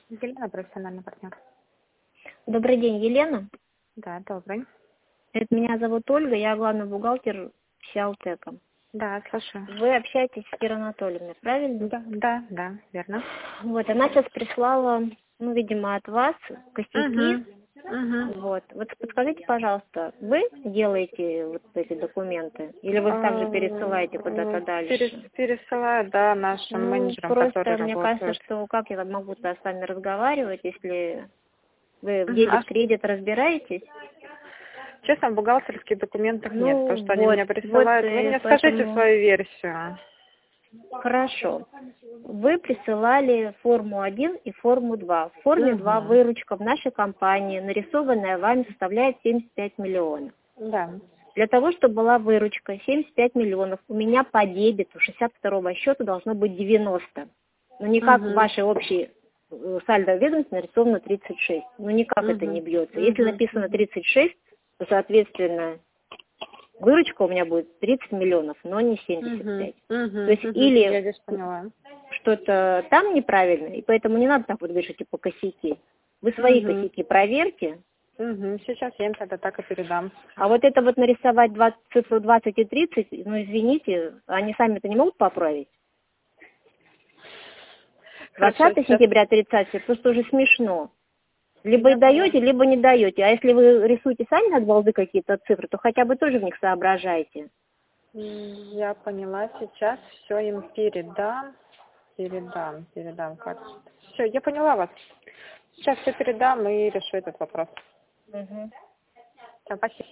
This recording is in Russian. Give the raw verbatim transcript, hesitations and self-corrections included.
Елена, профессиональный партнер. Добрый день, Елена. Да, добрый. Это меня зовут Ольга, я главный бухгалтер Сиалтека. Да, слушаю. Вы общаетесь с Кирой Анатольевной, правильно? Да, да, да, верно. Вот, она сейчас прислала, ну, видимо, от вас косяки. Угу. Угу. Вот. Вот подскажите, пожалуйста, вы делаете вот эти документы? Или вы их также пересылаете куда-то дальше? Перес- Пересылаю, да, нашим Ну, менеджерам, которые просто мне кажется, работают. что как я могу-то с вами разговаривать, если вы в Мгм. А дебет-кредит разбираетесь? честно, бухгалтерских документов нет, Ну, потому что они вот, мне вот, присылают. Вы э, мне скажите поэтому... свою версию. Хорошо. Вы присылали форму один и форму два. В форме два Угу. выручка в нашей компании, нарисованная вами, составляет семьдесят пять миллионов. Да. Для того, чтобы была выручка семьдесят пять миллионов, у меня по дебету шестьдесят второго счета должно быть девяносто. Но никак в Угу. вашей общей э, сальдо ведомости нарисовано тридцать шесть. Ну никак это Угу. не бьется. Если Угу. написано тридцать шесть, то, соответственно, выручка у меня будет тридцать миллионов, но не семьдесят пять. Угу. Угу. То есть Угу. Я или здесь поняла. что-то там неправильно, и поэтому не надо так вот говорить, что типа косяки. Вы свои Угу. косяки проверьте, Угу. Сейчас я им тогда так и передам. а вот это вот нарисовать двадцать, цифру двадцать и тридцать, ну извините, они сами-то не могут поправить. Хорошо, двадцатое сейчас сентября тридцатое, просто уже смешно. Либо и я поняла. даете, либо не даете. А если вы рисуете сами от балды какие-то цифры, то хотя бы тоже в них соображайте. М, Я поняла, сейчас все им передам, передам, передам. Все, я поняла вас. Сейчас все передам и решу этот вопрос. Мгм. Всё, спасибо.